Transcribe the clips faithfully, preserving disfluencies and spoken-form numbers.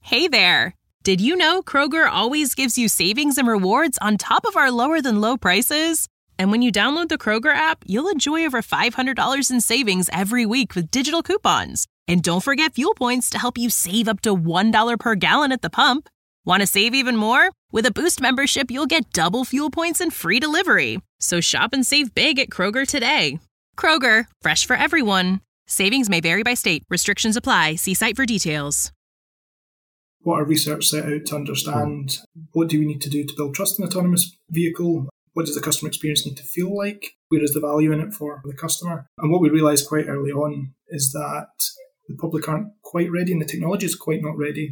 Hey there! Did you know Kroger always gives you savings and rewards on top of our lower-than-low prices? And when you download the Kroger app, you'll enjoy over five hundred dollars in savings every week with digital coupons. And don't forget fuel points to help you save up to one dollar per gallon at the pump. Want to save even more? With a Boost membership, you'll get double fuel points and free delivery. So shop and save big at Kroger today. Kroger, fresh for everyone. Savings may vary by state. Restrictions apply. See site for details. What our research set out to understand, what do we need to do to build trust in an autonomous vehicle? What does the customer experience need to feel like? Where is the value in it for the customer? And what we realised quite early on is that the public aren't quite ready and the technology is quite not ready.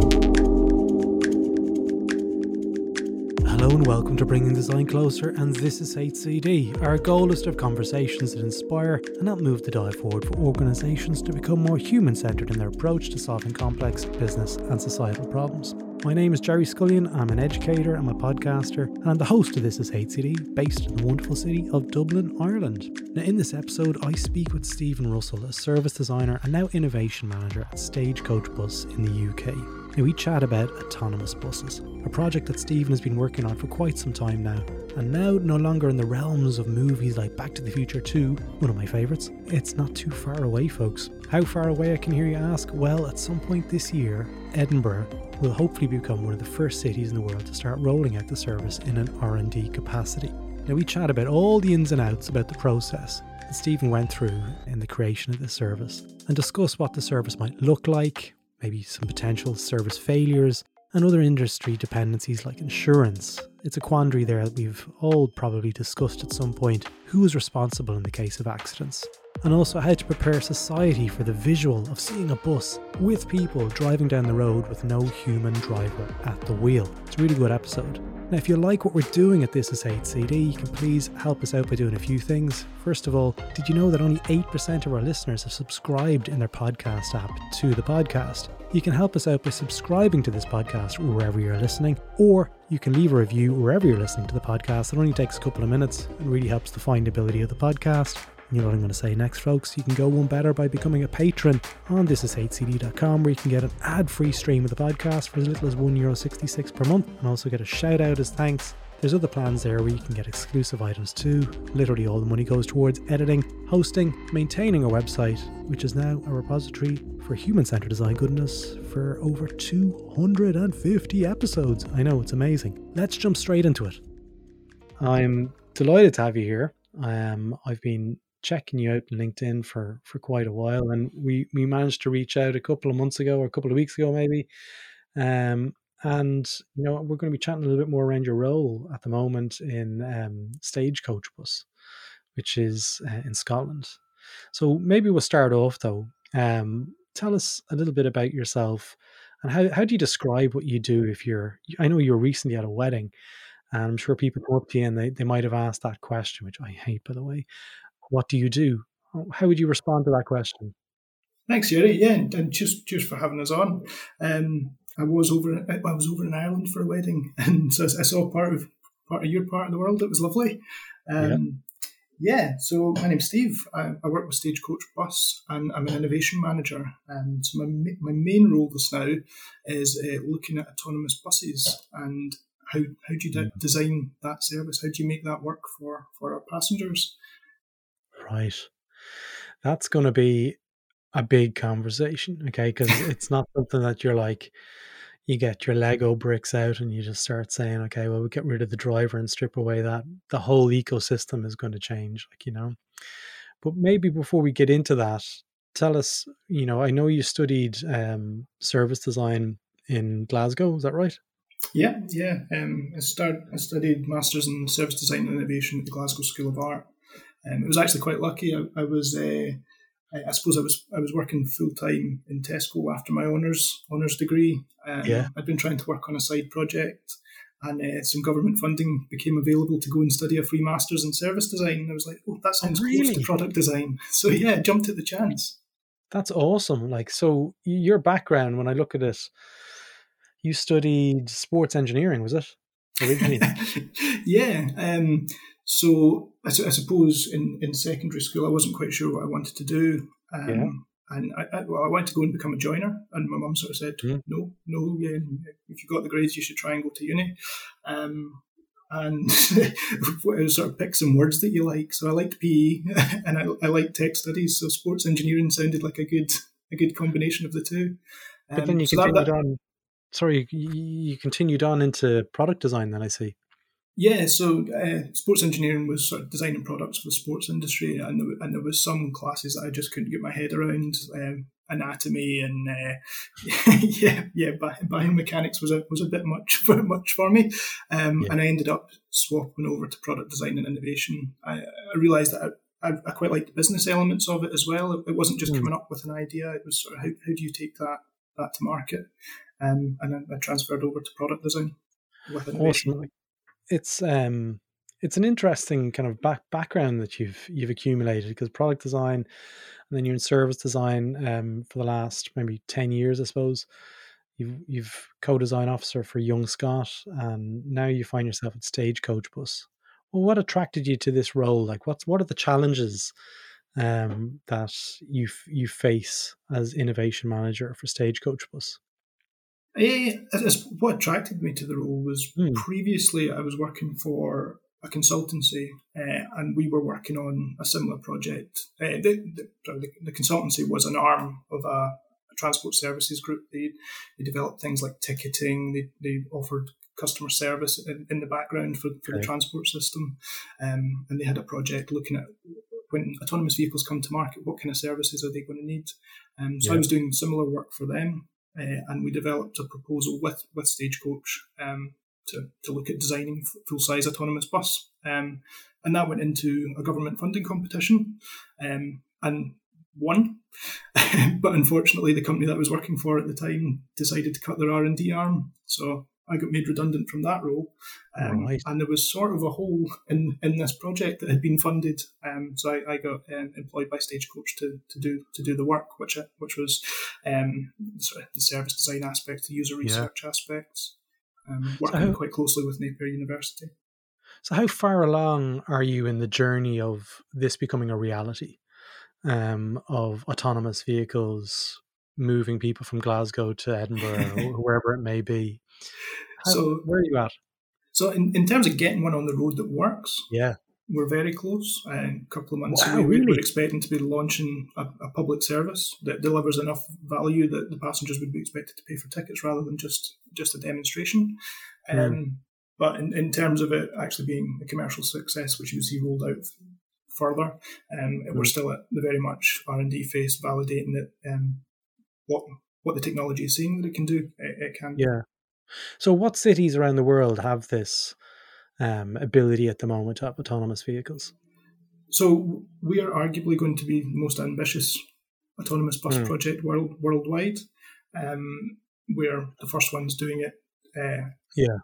Hello and welcome to Bringing Design Closer, and this is H C D. Our goal is to have conversations that inspire and help move the dial forward for organisations to become more human-centred in their approach to solving complex business and societal problems. My name is Jerry Scullion, I'm an educator, I'm a podcaster, and I'm the host of This is H C D, based in the wonderful city of Dublin, Ireland. Now in this episode, I speak with Stephen Russell, a service designer and now innovation manager at Stagecoach Bus in the U K. Now we chat about autonomous buses, a project that Stephen has been working on for quite some time now, and now no longer in the realms of movies like Back to the Future two, one of my favourites. It's not too far away, folks. How far away, I can hear you ask? Well, at some point this year, Edinburgh will hopefully become one of the first cities in the world to start rolling out the service in an R and D capacity. Now we chat about all the ins and outs about the process that Stephen went through in the creation of the service, and discuss what the service might look like, maybe some potential service failures, and other industry dependencies like insurance. It's a quandary there that we've all probably discussed at some point. Who is responsible in the case of accidents? And also how to prepare society for the visual of seeing a bus with people driving down the road with no human driver at the wheel. It's a really good episode. Now, if you like what we're doing at This is H C D, you can please help us out by doing a few things. First of all, did you know that only eight percent of our listeners have subscribed in their podcast app to the podcast? You can help us out by subscribing to this podcast wherever you're listening, or you can leave a review wherever you're listening to the podcast. It only takes a couple of minutes and really helps the findability of the podcast. You know what I'm going to say next, folks. You can go one better by becoming a patron on this is h c d dot com, where you can get an ad-free stream of the podcast for as little as one euro sixty-six per month, and also get a shout out as thanks. There's other plans there where you can get exclusive items too. Literally all the money goes towards editing, hosting, maintaining our website, which is now a repository for human-centered design goodness for over two hundred fifty episodes. I know, it's amazing. Let's jump straight into it. I'm delighted to have you here. Um, I've been checking you out on LinkedIn for, for quite a while, and we, we managed to reach out a couple of months ago or a couple of weeks ago maybe. Um, and, you know, we're going to be chatting a little bit more around your role at the moment in um, Stagecoach Bus, which is uh, in Scotland. So maybe we'll start off though. Um, tell us a little bit about yourself, and how, how do you describe what you do if you're, I know you were recently at a wedding, and I'm sure people come up to you and they, they might have asked that question, which I hate, by the way. What do you do? How would you respond to that question? Thanks, Jerry. Yeah, and just just for having us on. Um, I was over I was over in Ireland for a wedding, and so I saw part of part of your part of the world. It was lovely. Um, yeah. yeah. So my name's Steve. I, I work with Stagecoach Bus, and I'm an innovation manager. And so my my main role just now is uh, looking at autonomous buses and how how do you de- design that service? How do you make that work for for our passengers? Right. That's going to be a big conversation, okay? Because it's not something that you're like, you get your Lego bricks out and you just start saying, okay, well, we get rid of the driver and strip away that. The whole ecosystem is going to change, like, you know. But maybe before we get into that, tell us, you know, I know you studied um, service design in Glasgow, is that right? Yeah, yeah. Um, I, started, I studied Masters in Service Design and Innovation at the Glasgow School of Art. Um, it was actually quite lucky. I, I was, uh, I suppose, I was I was working full time in Tesco after my honours honours degree. Um, yeah. I'd been trying to work on a side project, and uh, some government funding became available to go and study a free Masters in Service Design. And I was like, oh, that sounds oh, really? close to product design. So yeah, I jumped at the chance. That's awesome. Like, so your background, when I look at it, you studied sports engineering, was it? Originally? yeah. Um, so I, I suppose in, in secondary school, I wasn't quite sure what I wanted to do. Um, yeah. and I, I, well, I wanted to go and become a joiner, and my mum sort of said, mm. no, no, yeah, if you got the grades, you should try and go to uni. Um, and sort of pick some words that you like. So I liked P E and I, I liked tech studies. So sports engineering sounded like a good a good combination of the two. But um, then you so continued that, that, on. Sorry, you, you continued on into product design. Then I see. Yeah, so uh, sports engineering was sort of designing products for the sports industry, and there, and there was some classes that I just couldn't get my head around, um, anatomy and uh, yeah, yeah, biomechanics was a was a bit much for much for me, um, yeah. and I ended up swapping over to product design and innovation. I, I realised that I, I quite liked the business elements of it as well. It, it wasn't just mm. coming up with an idea; it was sort of how, how do you take that that to market, um, and I, I transferred over to product design with innovation. Awesome. It's um, it's an interesting kind of back background that you've you've accumulated, because product design, and then you're in service design um, for the last maybe ten years, I suppose. You've you've co-design officer for Young Scott, and now you find yourself at Stagecoach Bus. Well, what attracted you to this role? Like, what's what are the challenges um, that you you face as innovation manager for Stagecoach Bus? Uh, what attracted me to the role was mm. previously I was working for a consultancy, uh, and we were working on a similar project. Uh, the, the, the, the consultancy was an arm of a, a transport services group. They they developed things like ticketing. They they offered customer service in, in the background for, for okay. the transport system, um, and they had a project looking at when autonomous vehicles come to market, what kind of services are they going to need? Um, so yeah. I was doing similar work for them. Uh, and we developed a proposal with, with Stagecoach um, to, to look at designing full-size autonomous bus. Um, and that went into a government funding competition um, and won. But unfortunately, the company that I was working for at the time decided to cut their R and D arm. So I got made redundant from that role. Um, right. And there was sort of a hole in, in this project that had been funded. Um, so I, I got um, employed by Stagecoach to, to do to do the work, which which was um, sort of the service design aspects, the user research yeah. aspects, um, working so how, quite closely with Napier University. So how far along are you in the journey of this becoming a reality, um, of autonomous vehicles moving people from Glasgow to Edinburgh or wherever it may be? How, so where are you at? So in, in terms of getting one on the road that works, yeah, we're very close. Uh, a couple of months wow, away, really? We're expecting to be launching a, a public service that delivers enough value that the passengers would be expected to pay for tickets rather than just, just a demonstration. Um, mm. But in, in terms of it actually being a commercial success, which you see rolled out further, um, mm. we're still at the very much R and D phase, validating that um, what what the technology is saying that it can do, it, it can. Yeah. So what cities around the world have this um, ability at the moment to have autonomous vehicles? So we are arguably going to be the most ambitious autonomous bus mm. project world, worldwide. Um, we're the first ones doing it. Uh, yeah.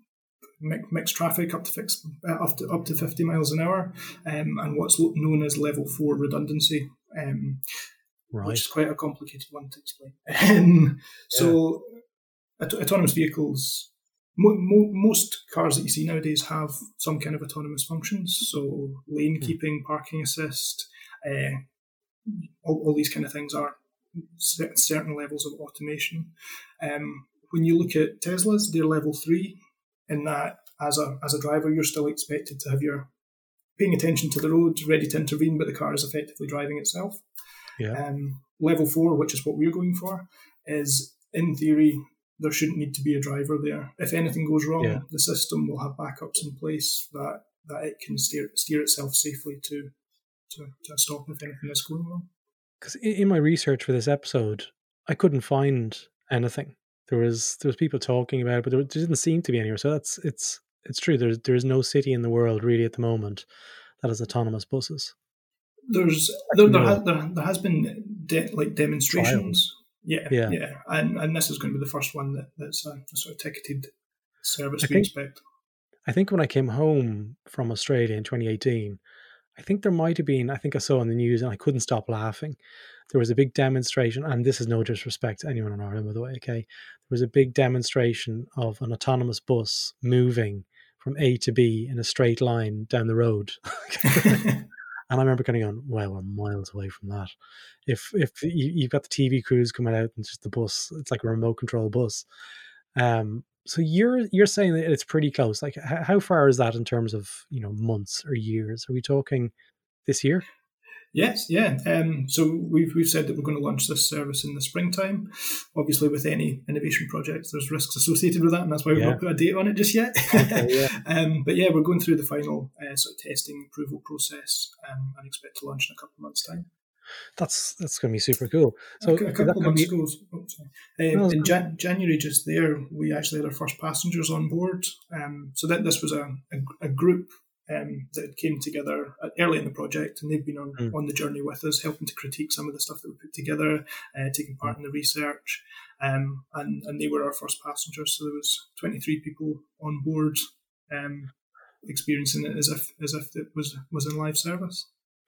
Mixed traffic up to, fix, uh, up to up to fifty miles an hour, um, and what's known as level four redundancy, um, right. which is quite a complicated one to explain. Um, so. Yeah. Autonomous vehicles, mo- mo- most cars that you see nowadays have some kind of autonomous functions. So lane mm. keeping, parking assist, uh, all, all these kind of things are certain levels of automation. Um, when you look at Teslas, they're level three, in that as a as a driver, you're still expected to have your paying attention to the road, ready to intervene, but the car is effectively driving itself. Yeah. Um, level four, which is what we're going for, is in theory, there shouldn't need to be a driver there. If anything goes wrong, yeah. the system will have backups in place that, that it can steer steer itself safely to, to, to stop if anything is going wrong. Because in my research for this episode, I couldn't find anything. There was there was people talking about it, but there, there didn't seem to be anywhere. So that's it's it's true. There's there's no city in the world really at the moment that has autonomous buses. There's there there, has, there, there has been de- like demonstrations. Trials. Yeah, yeah, yeah, and and this is going to be the first one that, that's a, a sort of ticketed service I we think, expect. I think when I came home from Australia in twenty eighteen, I think there might have been, I think I saw on the news and I couldn't stop laughing. There was a big demonstration, and this is no disrespect to anyone in Ireland, by the way, okay? There was a big demonstration of an autonomous bus moving from A to B in a straight line down the road. And I remember kind of going, wow, we're miles away from that. If if you, you've got the T V crews coming out and just the bus, it's like a remote control bus. Um, so you're you're saying that it's pretty close. Like, h- how far is that in terms of, you know, months or years? Are we talking this year? Yes, yeah. Um, so we've we've said that we're going to launch this service in the springtime. Obviously, with any innovation projects, there's risks associated with that, and that's why we've Yeah. not put a date on it just yet. Okay, yeah. um, but yeah, we're going through the final uh, sort of testing approval process, um, and expect to launch in a couple of months' time. That's that's going to be super cool. So a, a is that couple of gonna months be- ago, oh, sorry. Um, No, in it's Jan- January, just there, we actually had our first passengers on board. Um, so that this was a, a, a group um, that came together early in the project, and they've been on, Mm. on the journey with us, helping to critique some of the stuff that we put together, uh, taking part in the research, um, and, and they were our first passengers. So there was twenty-three people on board, um, experiencing it as if as if it was was in live service.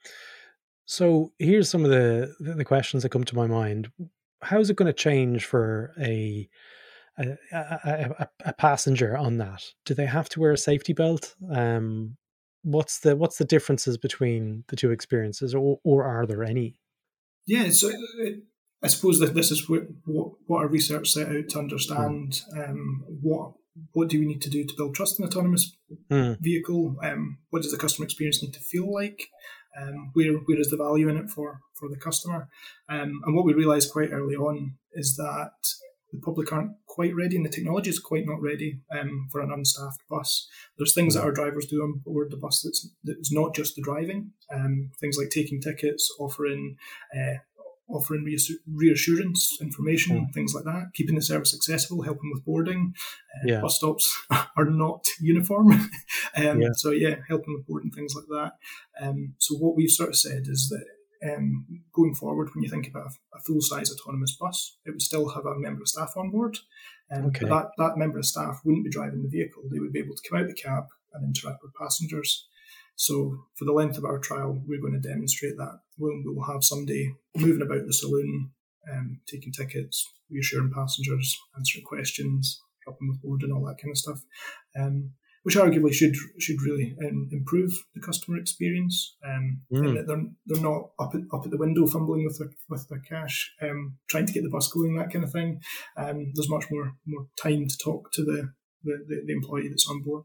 So here's some of the the questions that come to my mind. How is it going to change for a a, a, a, a passenger on that? Do they have to wear a safety belt? Um, what's the what's the differences between the two experiences, or or are there any? Yeah, so it, I suppose that this is what, what what our research set out to understand. Um, what what do we need to do to build trust in autonomous Mm. vehicle? Um, what does the customer experience need to feel like? Um, where where is the value in it for for the customer? Um, and what we realised quite early on is that the public aren't quite ready, and the technology is quite not ready um, for an unstaffed bus. There's things that our drivers do on board the bus that's that's not just the driving. Um, things like taking tickets, offering uh, offering reassurance information, Mm. things like that, keeping the service accessible, helping with boarding. Uh, Yeah. Bus stops are not uniform. um, Yeah. So, yeah, helping with boarding, things like that. Um, so what we've sort of said is that um, going forward, when you think about a, a full-size autonomous bus, it would still have a member of staff on board. Um, Okay. But that, that member of staff wouldn't be driving the vehicle. They would be able to come out the cab and interact with passengers. So for the length of our trial, we're going to demonstrate that. We'll, we'll have somebody moving about the saloon, um, taking tickets, reassuring passengers, answering questions, helping with boarding, all that kind of stuff, um, which arguably should should really um, improve the customer experience. Um, Mm. and that they're they're not up at, up at the window fumbling with their with their cash, um, trying to get the bus going, that kind of thing. Um, there's much more more time to talk to the the, the, the employee that's on board.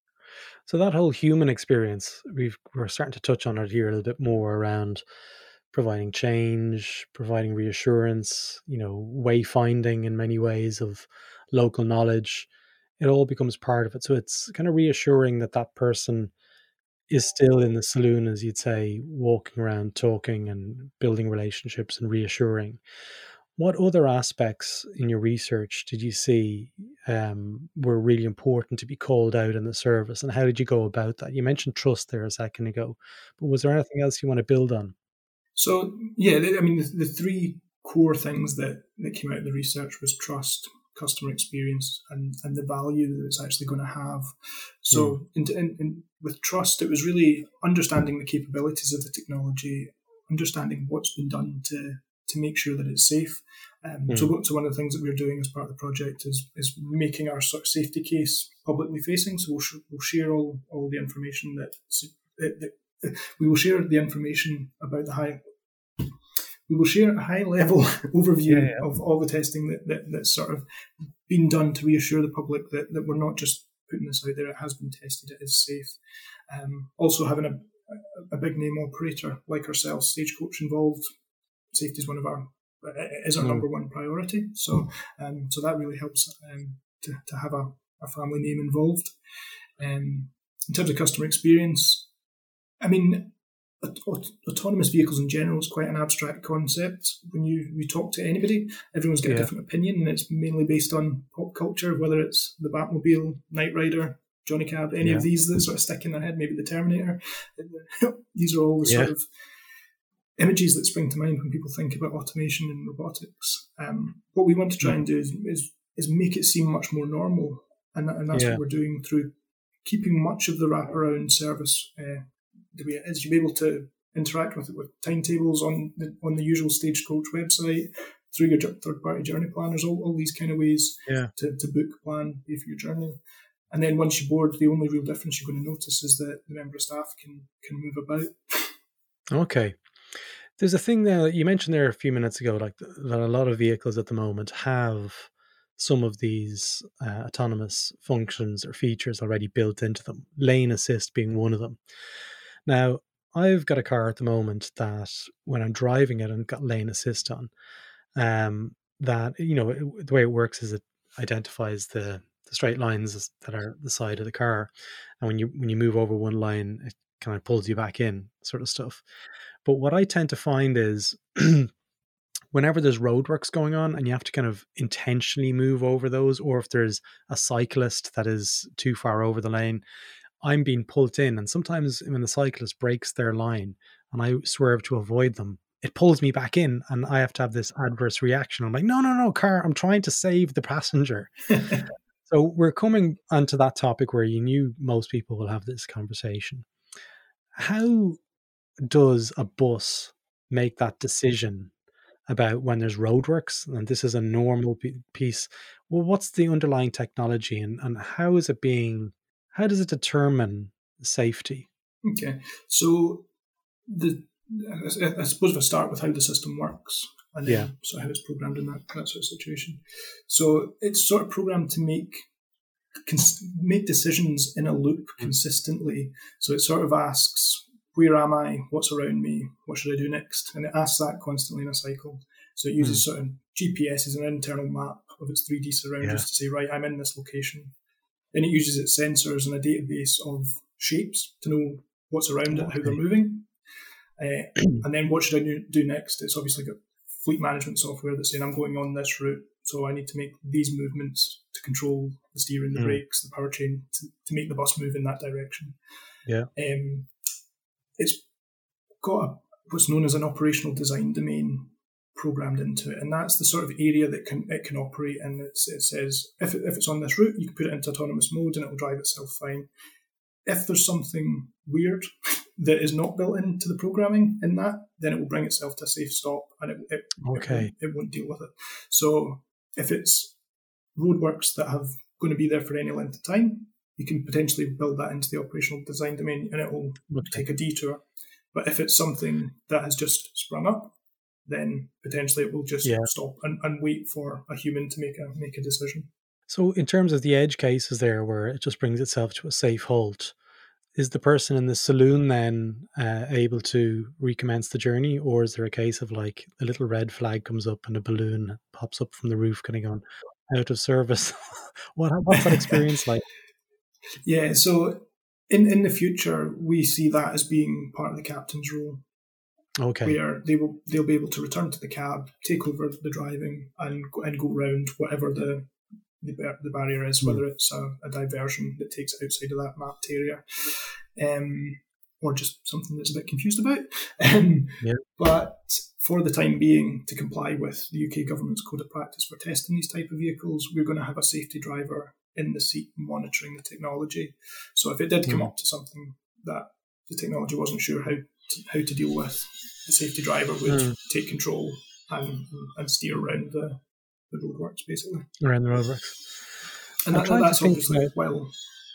So that whole human experience, we've we're starting to touch on it here a little bit more around providing change, providing reassurance, you know, wayfinding in many ways of local knowledge. It all becomes part of it. So it's kind of reassuring that that person is still in the saloon, as you'd say, walking around, talking and building relationships and reassuring. What other aspects in your research did you see um, were really important to be called out in the service, and how did you go about that? You mentioned trust there a second ago, but was there anything else you want to build on? So, yeah, I mean, the, the three core things that, that came out of the research was trust, customer experience, and, and the value that it's actually going to have. So, mm. in, in, in, with trust, it was really understanding the capabilities of the technology, understanding what's been done to to make sure that it's safe. Um, mm. so, so one of the things that we're doing as part of the project is is making our sort of safety case publicly facing. So we'll, sh- we'll share all, all the information that, that, that we will share the information about the high. We will share a high level overview yeah, yeah. of all the testing that, that that's sort of been done to reassure the public that, that we're not just putting this out there. It has been tested. It is safe. Um, also having a, a big name operator like ourselves, Stagecoach, involved. Safety is one of our is our mm. number one priority. So, um, so that really helps um, to to have a, a family name involved. Um, in terms of customer experience, I mean, aut- autonomous vehicles in general is quite an abstract concept. When you, you talk to anybody, everyone's got yeah. a different opinion, and it's mainly based on pop culture, whether it's the Batmobile, Knight Rider, Johnny Cab, any yeah. of these that sort of stick in their head, maybe the Terminator. These are all the yeah. sort of images that spring to mind when people think about automation and robotics. Um, what we want to try and do is, is, is make it seem much more normal, and, and that's yeah. what we're doing through keeping much of the wraparound service. Uh, we, is you'll be able to interact with it with timetables on the, on the usual Stagecoach website, through your third-party journey planners, all, all these kind of ways yeah. to, to book, plan, pay for your journey. And then once you board, the only real difference you're going to notice is that the member of staff can can move about. Okay. There's a thing there that you mentioned there a few minutes ago, like that a lot of vehicles at the moment have some of these uh, autonomous functions or features already built into them, lane assist being one of them. Now, I've got a car at the moment that when I'm driving it and got lane assist on, um, that, you know, it, the way it works is it identifies the, the straight lines that are the side of the car. And when you, when you move over one line, it kind of pulls you back in, sort of stuff. But what I tend to find is whenever there's roadworks going on and you have to kind of intentionally move over those, or if there's a cyclist that is too far over the lane, I'm being pulled in. And sometimes when the cyclist breaks their line and I swerve to avoid them, it pulls me back in and I have to have this adverse reaction. I'm like, no, no, no, car, I'm trying to save the passenger. So we're coming onto that topic where you knew most people will have this conversation. How does a bus make that decision about when there's roadworks and this is a normal piece? Well, what's the underlying technology and, and how is it being, how does it determine safety? Okay, so the I, I suppose if I start with how the system works and then yeah. sort of how it's programmed in that, that sort of situation. So it's sort of programmed to make cons- make decisions in a loop consistently. So it sort of asks, where am I? What's around me? What should I do next? And it asks that constantly in a cycle. So it uses mm. sort of G P S as an internal map of its three D surroundings yeah. to say, right, I'm in this location. Then it uses its sensors and a database of shapes to know what's around okay. it, how they're moving. Uh, and then what should I do next? It's obviously got fleet management software that's saying, I'm going on this route, so I need to make these movements to control the steering, the mm. brakes, the powertrain, to, to make the bus move in that direction. Yeah. Um, it's got a, what's known as an operational design domain programmed into it, and that's the sort of area that can it can operate in. It's, it says if it, if it's on this route, you can put it into autonomous mode and it will drive itself fine. If there's something weird that is not built into the programming in that, then it will bring itself to a safe stop and it it, okay. it, it won't deal with it. So if it's roadworks that have going to be there for any length of time, you can potentially build that into the operational design domain and it will okay. take a detour. But if it's something that has just sprung up, then potentially it will just yeah. stop and, and wait for a human to make a make a decision. So in terms of the edge cases there where it just brings itself to a safe halt, is the person in the saloon then uh, able to recommence the journey, or is there a case of like a little red flag comes up and a balloon pops up from the roof kind of going out of service? what, what's that experience like? Yeah, so in, in the future, we see that as being part of the captain's role. Okay. Where they will they'll be able to return to the cab, take over the driving, and and go round whatever the the, the barrier is, mm. whether it's a, a diversion that takes it outside of that mapped area, um, or just something that's a bit confused about. Um, yeah. But for the time being, to comply with the U K government's code of practice for testing these type of vehicles, we're going to have a safety driver in the seat monitoring the technology. So if it did come mm. up to something that the technology wasn't sure how to, how to deal with, the safety driver would mm. take control and and steer around the, the roadworks, basically. Around the roadworks. And that, that's obviously while...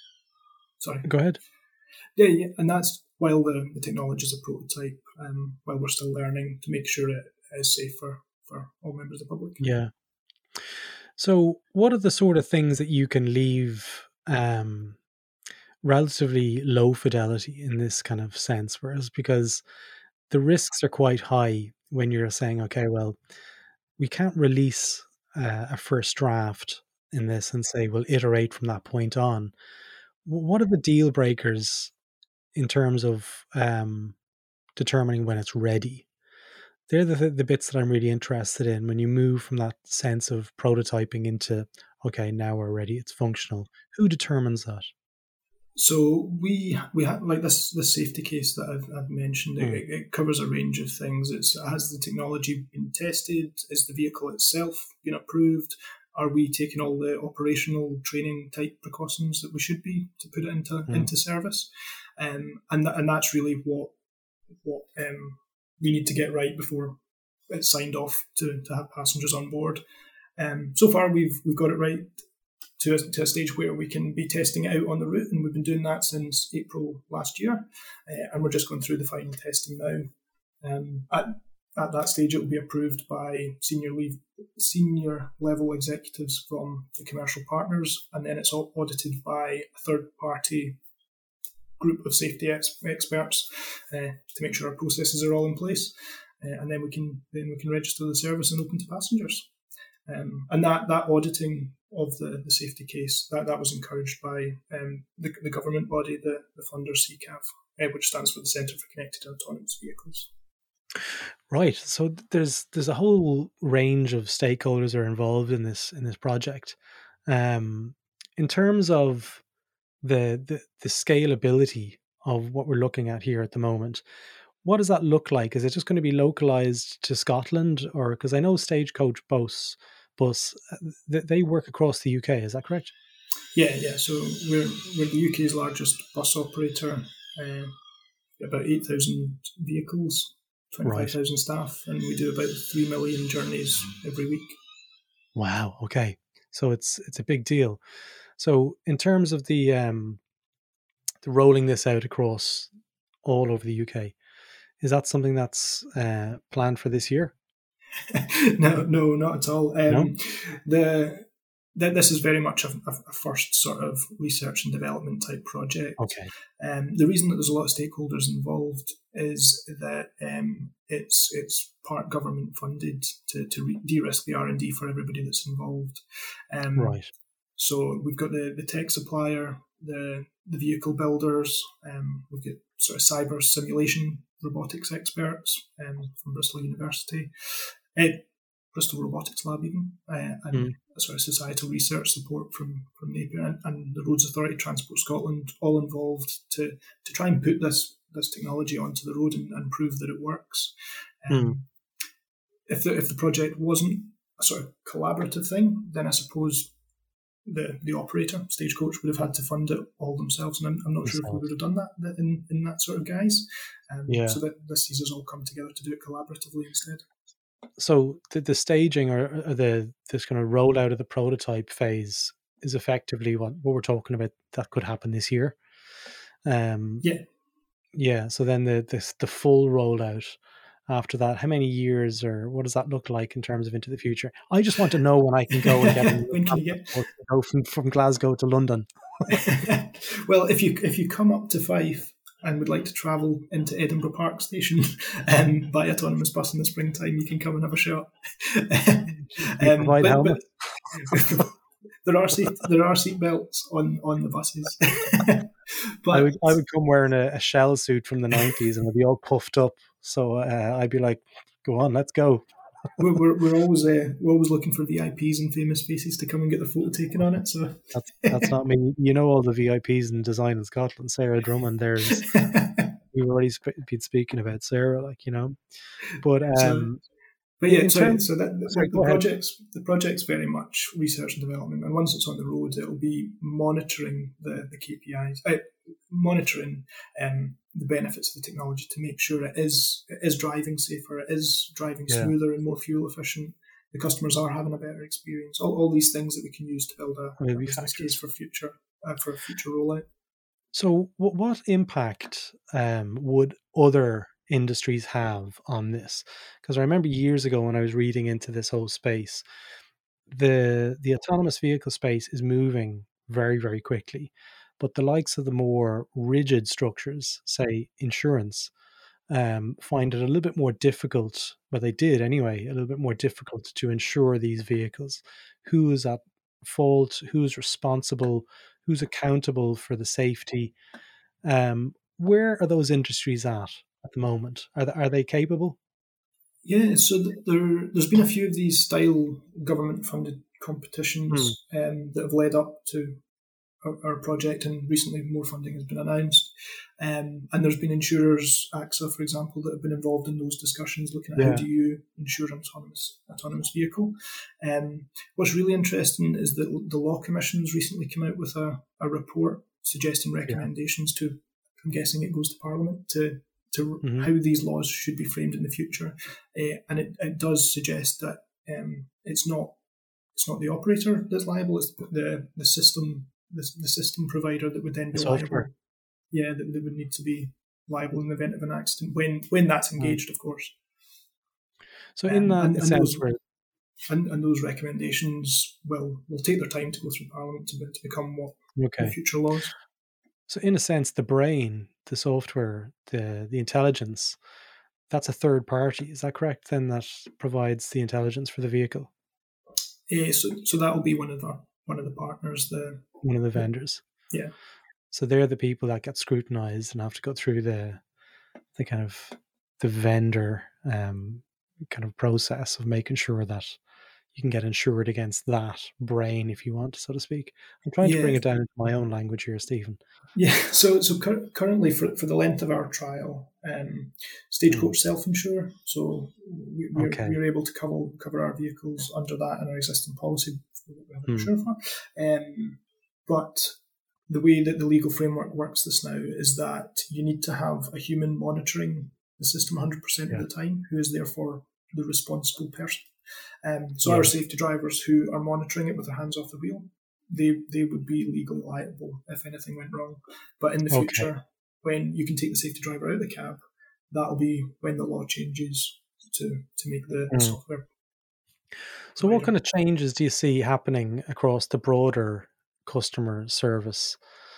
Sorry. Go ahead. Yeah, yeah, and that's while the, the technology is a prototype, um, while we're still learning to make sure it is safe for, for all members of the public. Yeah. So what are the sort of things that you can leave um, relatively low fidelity in this kind of sense? Whereas because the risks are quite high when you're saying, okay, well, we can't release uh, a first draft in this and say, we'll iterate from that point on. What are the deal breakers in terms of um, determining when it's ready? They're the, the bits that I'm really interested in when you move from that sense of prototyping into, okay, now we're ready, it's functional. Who determines that? So we we have like this this safety case that I've, I've mentioned. Mm. It, it covers a range of things. It's, has the technology been tested? Is the vehicle itself been approved? Are we taking all the operational training type precautions that we should be to put it into mm. into service? Um, and th- and that's really what what um, we need to get right before it's signed off to, to have passengers on board. Um, so far we've we've got it right to a, to a stage where we can be testing it out on the route, and we've been doing that since April last year, uh, and we're just going through the final testing now. Um, at, at that stage, it will be approved by senior leave, senior level executives from the commercial partners, and then it's all audited by a third party group of safety ex- experts uh, to make sure our processes are all in place, uh, and then we can then we can register the service and open to passengers. Um, and that, that auditing of the, the safety case, that, that was encouraged by um, the, the government body, the, the funder C C A V, uh, which stands for the Centre for Connected and Autonomous Vehicles. Right. So there's there's a whole range of stakeholders are involved in this in this project. Um, in terms of the, the the scalability of what we're looking at here at the moment, what does that look like? Is it just going to be localized to Scotland, or because I know Stagecoach bus bus they work across the U K? Is that correct? Yeah, yeah. So we're we're the U K's largest bus operator. Uh, about eight thousand vehicles, twenty-five thousand right. staff, and we do about three million journeys every week. Wow. Okay. So it's it's a big deal. So in terms of the um, the rolling this out across all over the U K, is that something that's uh, planned for this year? no, no, not at all. Um, no? The th- this is very much a, a first sort of research and development type project. Okay. Um, the reason that there's a lot of stakeholders involved is that um, it's it's part government funded to to re- de-risk the R and D for everybody that's involved. Um, right. So we've got the, the tech supplier, the the vehicle builders, um, we've got sort of cyber simulation robotics experts um, from Bristol University, uh, Bristol Robotics Lab even, uh, and mm. sort of societal research support from, from Napier and, and the Roads Authority, Transport Scotland, all involved to, to try and put this this technology onto the road and, and prove that it works. Um, mm. If the, if the project wasn't a sort of collaborative thing, then I suppose the the operator, Stagecoach, would have had to fund it all themselves, and I'm, I'm not sure if we would have done that in, in that sort of guise. Um, yeah. So that this sees us all come together to do it collaboratively instead. So the, the staging or, or the this kind of rollout of the prototype phase is effectively what, what we're talking about that could happen this year. Um, yeah. Yeah. So then the, the the full rollout after that, how many years or what does that look like in terms of into the future? I just want to know when I can go and get, when can you get? go from, from Glasgow to London. Well, if you if you come up to Fife and would like to travel into Edinburgh Park Station um, by autonomous bus in the springtime, you can come and have a shot. um, but, but there are seat there are seat belts on, on the buses. But I would I would come wearing a, a shell suit from the nineties and I'd be all puffed up. So uh, I'd be like, "Go on, let's go." we're, we're we're always uh, we're always looking for V I Ps and famous faces to come and get the photo taken on it. So that's that's not me. You know all the V I Ps in design in Scotland. Sarah Drummond. There's we've already sp- been speaking about Sarah, like you know. But um, so, but yeah, sorry, terms, so that sorry, the, the project's the project's very much research and development, and once it's on the road, it'll be monitoring the the K P Is, uh, monitoring um. the benefits of the technology to make sure it is it is driving safer, it is driving yeah. smoother and more fuel efficient. The customers are having a better experience. All, all these things that we can use to build a, a business case for future uh, for future rollout. So, what, what impact um, would other industries have on this? Because I remember years ago when I was reading into this whole space, the the autonomous vehicle space is moving very, very quickly. But the likes of the more rigid structures, say insurance, um, find it a little bit more difficult, but they did anyway, a little bit more difficult to insure these vehicles. Who is at fault? Who's responsible? Who's accountable for the safety? Um, where are those industries at at the moment? Are they, are they capable? Yeah, so there, there's been a few of these style government-funded competitions hmm. um, that have led up to Our, our project, and recently more funding has been announced. Um, and there's been insurers, A X A, for example, that have been involved in those discussions, looking at yeah. how do you insure an autonomous autonomous vehicle. Um, what's really interesting is that the Law Commission's recently come out with a, a report suggesting recommendations yeah. to, I'm guessing it goes to Parliament, to to mm-hmm. how these laws should be framed in the future. Uh, and it, it does suggest that um, it's not it's not the operator that's liable, it's the the system The, the system provider that would then be liable. Yeah, that, that would need to be liable in the event of an accident when when that's engaged, mm. of course. So in that um, and, sense, and those, where... and, and those recommendations will will take their time to go through Parliament to, to become what okay. the future laws. So in a sense, the brain, the software, the the intelligence, that's a third party. Is that correct? Then that provides the intelligence for the vehicle. Yeah, so so that will be one of the one of the partners, the one of the vendors. Yeah. So they're the people that get scrutinized and have to go through the the kind of the vendor um, kind of process of making sure that you can get insured against that brain, if you want, so to speak. I'm trying yeah. to bring it down into my own language here, Stephen. Yeah. So so cur- currently, for for the length of our trial, um, Stagecoach mm. self-insure. So we, we're, okay. we're able to cover cover our vehicles under that in our existing policy that we have an mm. insurer for. Um, but the way that the legal framework works this now is that you need to have a human monitoring the system one hundred percent yeah. of the time, who is therefore the responsible person. Um, so yeah. our safety drivers who are monitoring it with their hands off the wheel, they they would be legally liable if anything went wrong. But in the future, okay. when you can take the safety driver out of the cab, that'll be when the law changes to, to make the mm. software. So what kind of changes do you see happening across the broader customer service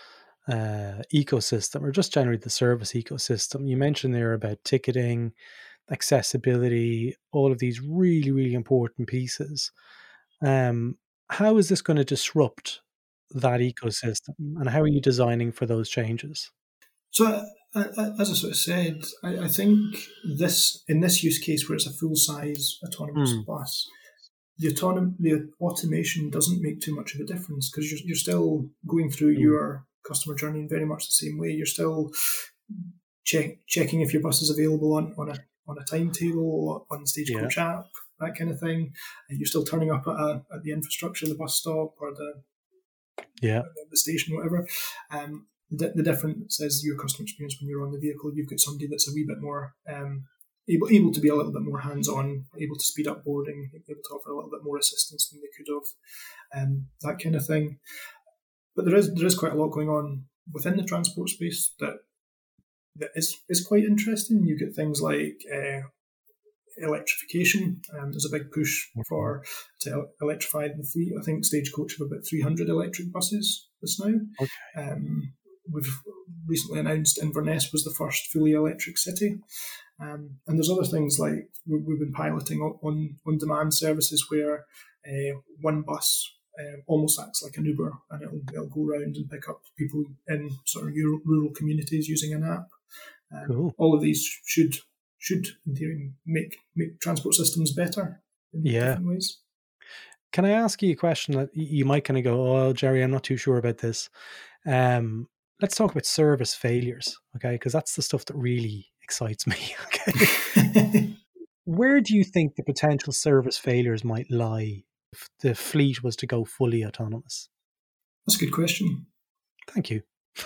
uh, ecosystem, or just generally the service ecosystem? You mentioned there about ticketing, accessibility, all of these really, really important pieces. Um, how is this going to disrupt that ecosystem, and how are you designing for those changes? So, uh, as I sort of said, I, I think this in this use case where it's a full-size autonomous mm. bus, the autonom- the automation doesn't make too much of a difference because you're, you're still going through mm. your customer journey in very much the same way. You're still check, checking if your bus is available on, on a on a timetable, on Stagecoach yeah. app, that kind of thing. And you're still turning up at, a, at the infrastructure, the bus stop or the yeah the, the station, whatever. Um, the, the difference is your customer experience when you're on the vehicle. You've got somebody that's a wee bit more um, able able to be a little bit more hands-on, able to speed up boarding, able to offer a little bit more assistance than they could have, um, that kind of thing. But there is there is quite a lot going on within the transport space that that is is quite interesting. You get things like uh, electrification. Um, there's a big push for to electrify the fleet. I think Stagecoach have about three hundred electric buses just now. Okay. Um, we've recently announced Inverness was the first fully electric city. Um, and there's other things like we've been piloting on on demand services where uh, one bus uh, almost acts like an Uber, and it'll, it'll go around and pick up people in sort of rural, rural communities using an app. Um, cool. All of these should should in theory make make transport systems better in yeah. different ways. Can I ask you a question that you might kind of go, "Oh, Jerry, I'm not too sure about this." Um, let's talk about service failures, okay? Because that's the stuff that really excites me. Okay, where do you think the potential service failures might lie if the fleet was to go fully autonomous? That's a good question. Thank you.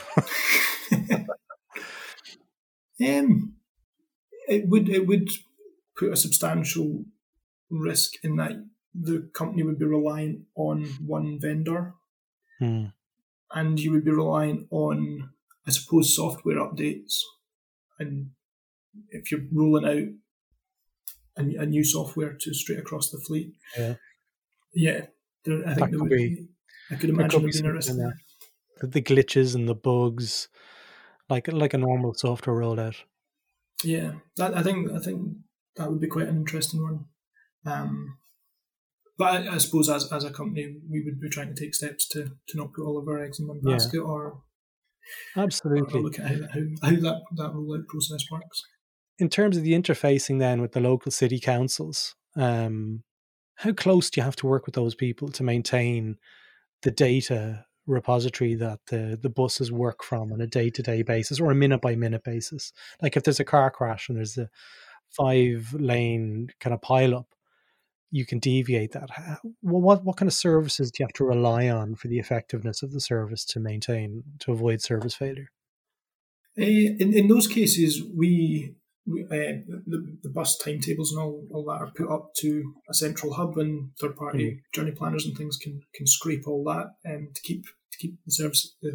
Um, it would it would put a substantial risk in that the company would be reliant on one vendor, hmm. and you would be reliant on, I suppose, software updates. And if you're rolling out a, a new software to straight across the fleet, yeah, yeah, there, I think there would be. I could imagine there being a risk there. The, the glitches and the bugs. Like like a normal software rollout. Yeah, that, I think I think that would be quite an interesting one. Um, but I, I suppose as as a company, we would be trying to take steps to, to not put all of our eggs in one basket, yeah. or absolutely or look at how, how how that that rollout process works. In terms of the interfacing then with the local city councils, um, how close do you have to work with those people to maintain the data repository that the, the buses work from on a day-to-day basis or a minute-by-minute basis? Like if there's a car crash and there's a five-lane kind of pile-up, you can deviate that. Well, what, what kind of services do you have to rely on for the effectiveness of the service to maintain, to avoid service failure? Uh, in, in those cases, we, we uh, the, the bus timetables and all, all that are put up to a central hub, and third-party mm. journey planners and things can can scrape all that um, to keep to keep the service the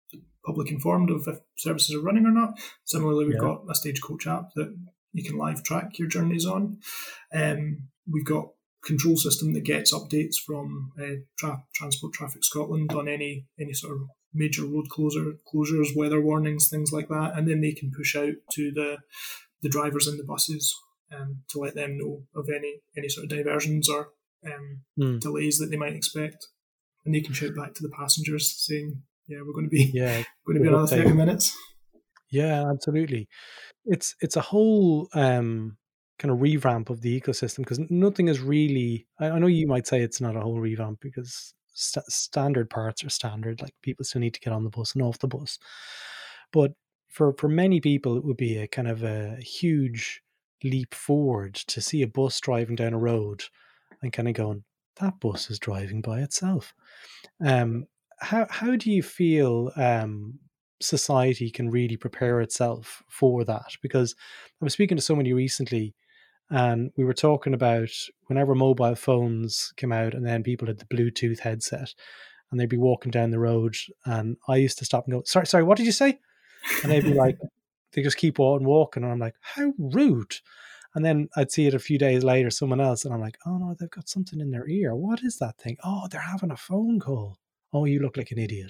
the public informed of if services are running or not. Similarly, we've Yeah. got a Stagecoach app that you can live track your journeys on. Um, we've got control system that gets updates from uh, tra- Transport Traffic Scotland on any any sort of major road closure closures, weather warnings, things like that, and then they can push out to the the drivers in the buses um, to let them know of any any sort of diversions or um, Mm. delays that they might expect, and they can shout back to the passengers saying, "Yeah, we're going to be Yeah. going to be another thirty minutes." Yeah, absolutely. It's it's a whole um, kind of revamp of the ecosystem, because nothing is really. I, I know you might say it's not a whole revamp because st- standard parts are standard. Like, people still need to get on the bus and off the bus, but for for many people, it would be a kind of a huge leap forward to see a bus driving down a road and kind of going, that bus is driving by itself. Um, how how do you feel um, society can really prepare itself for that? Because I was speaking to somebody recently, and we were talking about whenever mobile phones came out, and then people had the Bluetooth headset, and they'd be walking down the road, and I used to stop and go, "Sorry, sorry, what did you say?" And they'd be like, they just keep on walking, and I'm like, "How rude!" And then I'd see it a few days later, someone else, and I'm like, "Oh no, they've got something in their ear. What is that thing? Oh, they're having a phone call. Oh, you look like an idiot."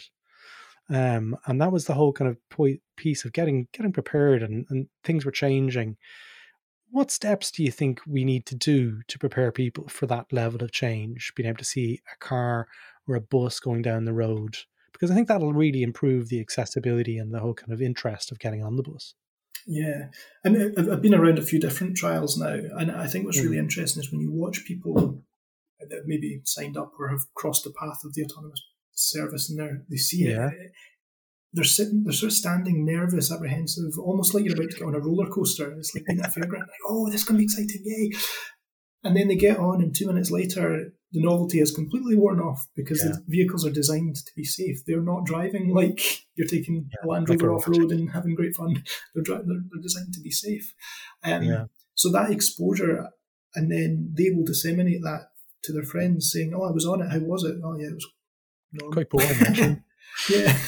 Um, and that was the whole kind of po- piece of getting getting prepared, and, and things were changing. What steps do you think we need to do to prepare people for that level of change, being able to see a car or a bus going down the road? Because I think that'll really improve the accessibility and the whole kind of interest of getting on the bus. Yeah, and I've been around a few different trials now, and I think what's Mm. really interesting is when you watch people that maybe signed up or have crossed the path of the autonomous service, and they they see Yeah. it, they're sitting, they're sort of standing, nervous, apprehensive, almost like you're about to get on a roller coaster. It's like being at a fairground, like, "Oh, this is going to be exciting, yay!" And then they get on, and two minutes later, the novelty is completely worn off because Yeah. the vehicles are designed to be safe. They're not driving like you're taking Yeah, a Land like a Rover off rocket. road and having great fun. They're, dri- they're, they're designed to be safe. Um, Yeah. So that exposure, and then they will disseminate that to their friends, saying, "Oh, I was on it. How was it? Oh, yeah, it was normal." Quite boring, actually. Yeah.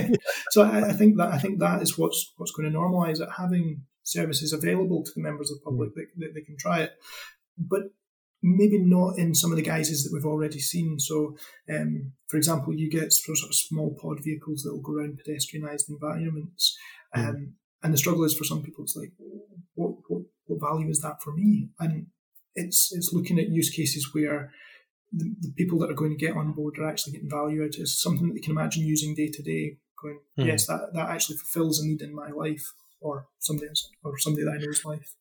So I, I think that I think that is what's what's going to normalise it, having services available to the members of the public that, that they can try it, but maybe not in some of the guises that we've already seen. So, um, for example, you get sort of small pod vehicles that will go around pedestrianised environments, um, Mm. and the struggle is for some people, it's like, what, what what value is that for me? And it's it's looking at use cases where the, the people that are going to get on board are actually getting value out of it. It's something that they can imagine using day to day, going, Mm. yes, that, that actually fulfills a need in my life, or somebody else, or somebody that I know's life.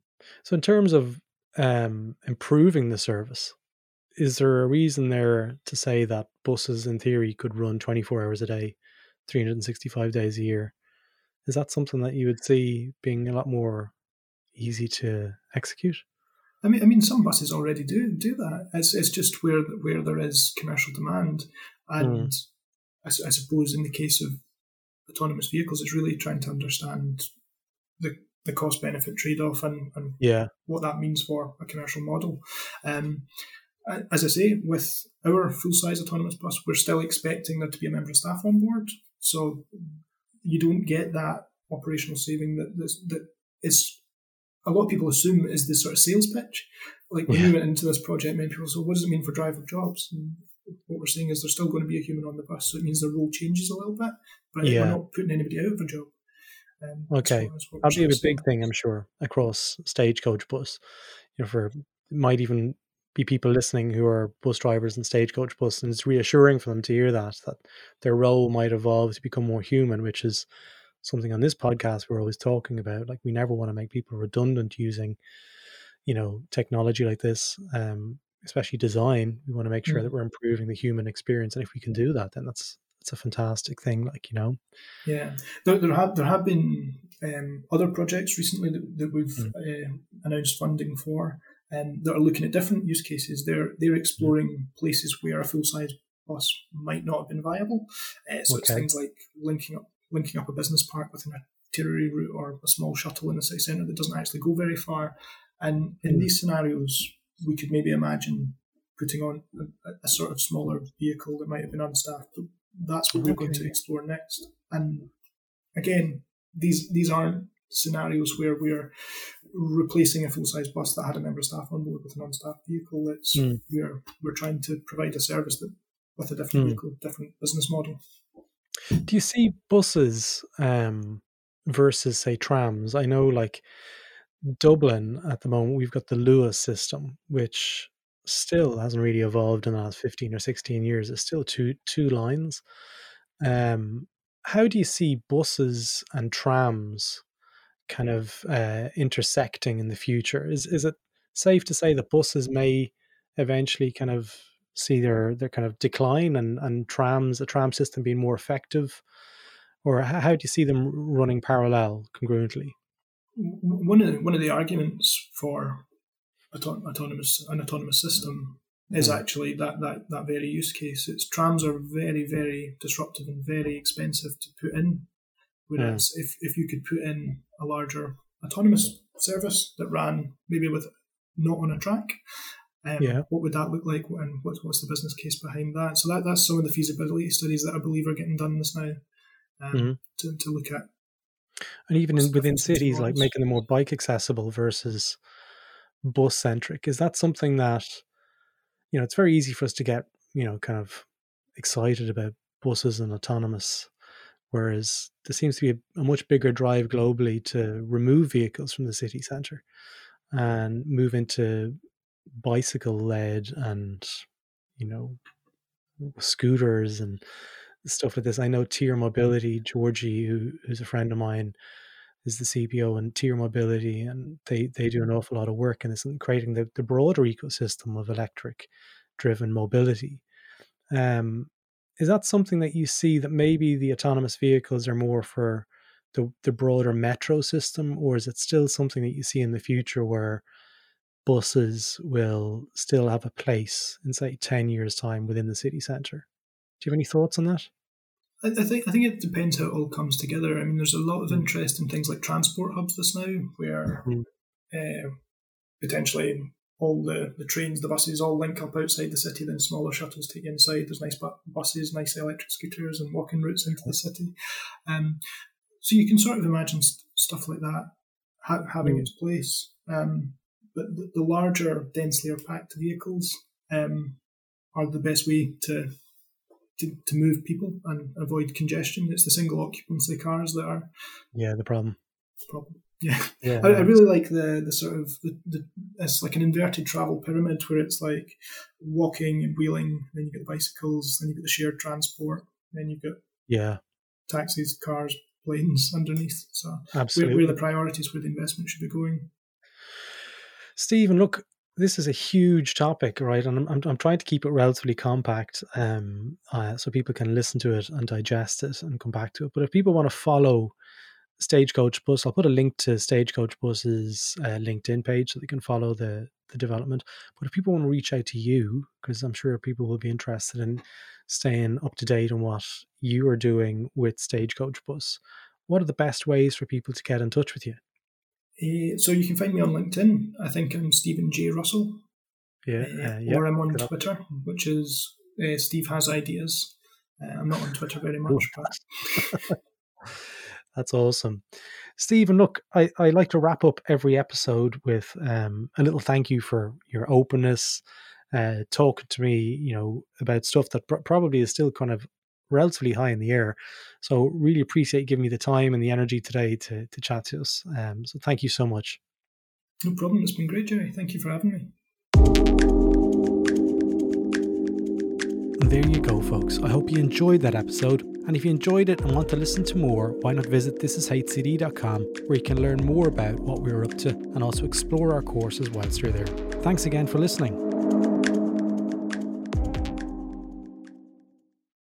So in terms of um, improving the service, is there a reason there to say that buses in theory could run twenty-four hours a day, three hundred sixty-five days a year? Is that something that you would see being a lot more easy to execute? I mean, I mean, some buses already do do that. It's it's just where where there is commercial demand, and Mm. I, I suppose in the case of autonomous vehicles, it's really trying to understand the the cost benefit trade off and, and Yeah. what that means for a commercial model. Um, as I say, with our full size autonomous bus, we're still expecting there to be a member of staff on board, so you don't get that operational saving that this, that is. A lot of people assume is this sort of sales pitch. Like when Yeah. we went into this project, many people said, "What does it mean for driver jobs?" And what we're saying is there's still going to be a human on the bus, so it means the role changes a little bit, but Yeah. we're not putting anybody out of a job. Um, that's Okay. what- that's what we're That'll be a sort of big thing, I'm sure, across Stagecoach bus. You know, for might even be people listening who are bus drivers in Stagecoach bus, and it's reassuring for them to hear that that their role might evolve to become more human, which is something on this podcast we're always talking about. Like, we never want to make people redundant using, you know, technology like this, um, especially design. We want to make sure Mm. that we're improving the human experience, and if we can do that, then that's that's a fantastic thing. Like, you know, Yeah, there, there have there have been um, other projects recently that, that we've Mm. uh, announced funding for, um, that are looking at different use cases. They're they're exploring places where a full size bus might not have been viable. Uh, so it's Okay. things like linking up linking up a business park with an arterial route or a small shuttle in the city centre that doesn't actually go very far. And in Mm. these scenarios, we could maybe imagine putting on a, a sort of smaller vehicle that might have been unstaffed. That's what we're going Okay. to explore next. and again, these these aren't scenarios where we're replacing a full-size bus that had a member of staff on board with a non-staff vehicle. It's mm. we're we're trying to provide a service that with a different mm. vehicle, different business model. Do you see buses um, versus, say, trams? I know, like Dublin at the moment, we've got the Luas system, which still hasn't really evolved in the last fifteen or sixteen years. It's still two two lines. Um, how do you see buses and trams kind of uh, intersecting in the future? Is is it safe to say that buses may eventually kind of see their their kind of decline, and and trams, a tram system being more effective, or how do you see them running parallel, congruently? One of the, one of the arguments for auto- autonomous an autonomous system is mm. actually that, that that very use case. It's trams are very very disruptive and very expensive to put in, whereas mm. if if you could put in a larger autonomous service that ran maybe with not on a track. Um, yeah. What would that look like, and what's what's the business case behind that? So that, that's some of the feasibility studies that I believe are getting done this now um, mm-hmm. to, to look at. And even in, within cities, like making them more bike accessible versus bus centric. Is that something that, you know, it's very easy for us to get, you know, kind of excited about buses and autonomous, whereas there seems to be a, a much bigger drive globally to remove vehicles from the city centre and move into bicycle led and, you know, scooters and stuff like this. I know Tier Mobility, Georgie, who, who's a friend of mine, is the C P O in Tier Mobility, and they, they do an awful lot of work in this and creating the, the broader ecosystem of electric driven mobility. Um, is that something that you see, that maybe the autonomous vehicles are more for the, the broader metro system, or is it still something that you see in the future where buses will still have a place in, say, ten years' time within the city centre? Do you have any thoughts on that? I, I think I think it depends how it all comes together. I mean, there's a lot of interest in things like transport hubs just now, where mm. uh, potentially all the, the trains, the buses all link up outside the city, then smaller shuttles take you inside. There's nice bu- buses, nice electric scooters and walking routes into the city. Um, so you can sort of imagine st- stuff like that ha- having mm. its place. Um, But the, the larger, densely packed vehicles um, are the best way to, to to move people and avoid congestion. It's the single occupancy cars that are yeah the problem. Problem. Yeah, yeah I, I really like the the sort of the, the it's like an inverted travel pyramid where it's like walking and wheeling, then you get the bicycles, then you get the shared transport, then you get yeah taxis, cars, planes underneath. So absolutely, where, where the priorities, where the investment should be going. Stephen, look, this is a huge topic, right? And I'm I'm, I'm trying to keep it relatively compact, um, uh, so people can listen to it and digest it and come back to it. But if people want to follow Stagecoach Bus, I'll put a link to Stagecoach Bus's uh, LinkedIn page so they can follow the the development. But if people want to reach out to you, because I'm sure people will be interested in staying up to date on what you are doing with Stagecoach Bus, what are the best ways for people to get in touch with you? Uh, so you can find me on LinkedIn. I think I'm Stephen J. Russell. Yeah, uh, uh, yep, or I'm on Twitter, up. which is uh, Steve Has Ideas. Uh, I'm not on Twitter very much, but that's awesome. Stephen, look, I, I like to wrap up every episode with um, a little thank you for your openness, uh, talking to me, you know, about stuff that pr- probably is still kind of relatively high in the air. So really appreciate you giving me the time and the energy today to to chat to us. Um, so thank you so much. No problem. It's been great, Jerry. Thank you for having me. There you go, folks. I hope you enjoyed that episode. And if you enjoyed it and want to listen to more, why not visit this is H C D dot com, where you can learn more about what we're up to and also explore our courses whilst you're there. Thanks again for listening.